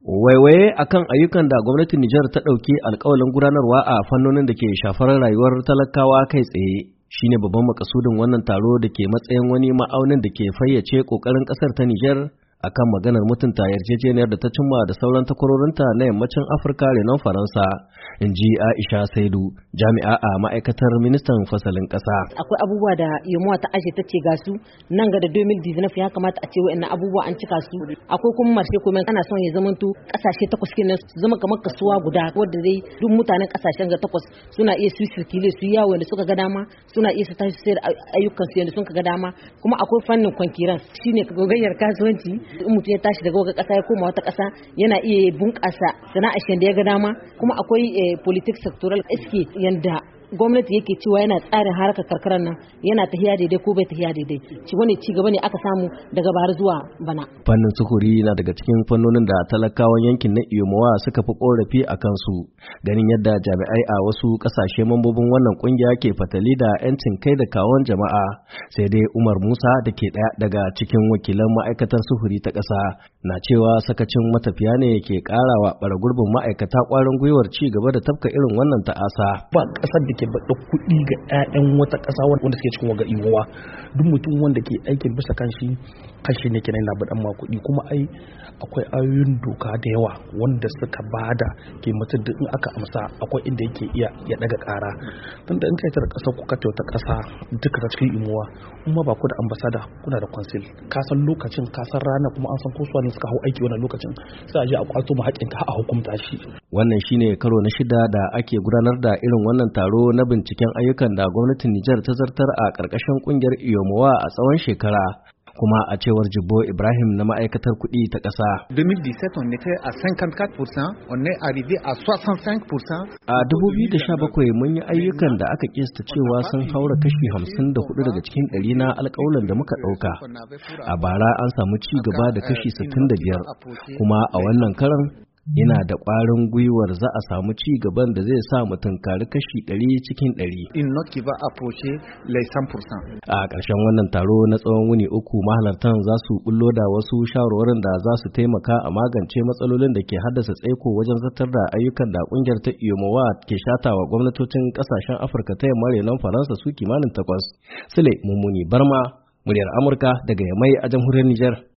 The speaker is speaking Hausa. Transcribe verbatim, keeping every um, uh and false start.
Waiwaye akan ayyukan da gwamnatin Nijar ta ɗauki alkawalin gudanarwa a fannonin da ke shafar rayuwar talakawa kai tsaye shine babban makasudin wannan taro da ke matsayin wani ma'aunin da ke fayyace ƙoƙarin ƙasar ta Nijar akan maganar mutunta yarjejeniyar da ta cimma da sauran takwarorinta na yammacin Afirka renon Faransa, in ji Aisha Saidu, jami'a a ma'aikatar ministan fasalin ƙasa. Akwai abubuwa da yamuwa ta ashe ta ce ga su nan ga da dubu biyu da dizinefu ya kamata a ce wa'annan abubuwa an cika su. Akwai kuma marshe kuma ana son ya zamanto ƙasashe takwas kenan su zama kamar kasuwa guda wadda zai duk mutanen ƙasashen ga takwas suna iya su sirkile su yawo da suka ga dama, suna iya su tashi sayar ayyukan su yadda suka ga dama. Kuma akwai fannin kwankiran shine gogayyar kasuwanci. In mutum ya tashi daga wata ƙasa ya koma wata ƙasa yana iya bunƙasa sana'ar shi da ya ga dama. Kuma akwai politics sectoral iske yanda gwamnati yake cewa yana tsarin harkar karkarar nan yana tahiya daidai ko bai tahiya daidai, ci wani ci gaba ne aka samu daga bara zuwa bana. Fannin sufuri na daga cikin fannonin da talakawan yankin na Iyomowa suka fi korafi a kansu, ganin yadda jami'ai a wasu kasashe mambobin wannan kungiya ke fatali da 'yancin kai da kawon jama'a. Sai dai Umar Musa da ke ɗaya daga cikin wakilan ma'aikatar sufuri ta ƙasa na cewa sakacin matafiya ne ke ƙarawa bara gurbin ma'aikata ƙwarin gwiwar ci gaba da tafka irin wannan ta'asa. Ba ƙasar da ke baɗa kuɗi ga 'ya'yan wata ƙasa wanda suke cikin waga imuwa, duk mutum wanda ke aikin bisa kanshi kashi ne kenan na baɗan ma kuɗi. Kuma ai akwai ayoyin doka da yawa wanda suka bada ke mutum duk in aka amsa akwai inda yake iya ya daga ƙara. Tunda in kai tar ƙasar ku kace wata ƙasa duka ta cikin imuwa, kuma ba ku da ambasada kuna da consul, ka san lokacin ka san rana kuma an san ko su ne suka hau aiki wannan lokacin sai a je a kwato mu haƙƙin ka a hukunta shi. Wannan shine karo na shida da ake gudanar da irin wannan taro na binciken ayyukan da gwamnatin Nijar ta zartar a ƙarƙashin ƙungiyar Iyomowa a tsawon shekara. Kuma a cewar Jibbo Ibrahim na ma'aikatar kuɗi ta ƙasa. deux mille dix-sept on était à cinquante-quatre pour cent, on est arrivé à soixante-cinq pour cent. A dubu biyu da sha bakwai mun yi ayyukan da aka kista cewa sun haura kashi hamsin da hudu daga cikin ɗari na alƙawuran da muka ɗauka. A bara an samu ci gaba da kashi sittin da biyar, kuma a wannan karan ina da ƙwarin gwiwar za a samu ci gaban da zai sa mu tunkari kashi ɗari cikin ɗari. A ƙarshen wannan taro na tsawon wuni uku mahalartan za su bullo da wasu shawarwarin da za su taimaka a magance matsalolin da ke haddasa tsaiko wajen zartar da ayyukan da ƙungiyar ta Iyomowa ke shatawa gwamnatocin ƙasashen Afirka ta yamma renon Faransa su kimanin takwas. Sule Mummuni Barma, muryar Amurka daga Yamai a jamhuriyar Nijar.